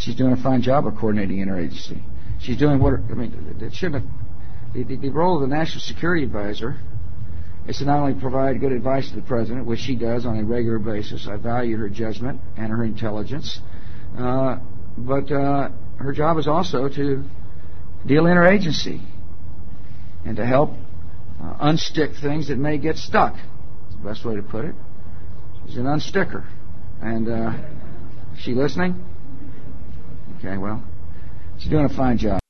she's doing a fine job of coordinating interagency. She's doing what, it shouldn't have, the role of the National Security Advisor is to not only provide good advice to the President, which she does on a regular basis. I value her judgment and her intelligence. But her job is also to deal interagency and to help unstick things that may get stuck. That's the best way to put it. She's an unsticker. And is she listening? Okay, well, she's doing a fine job.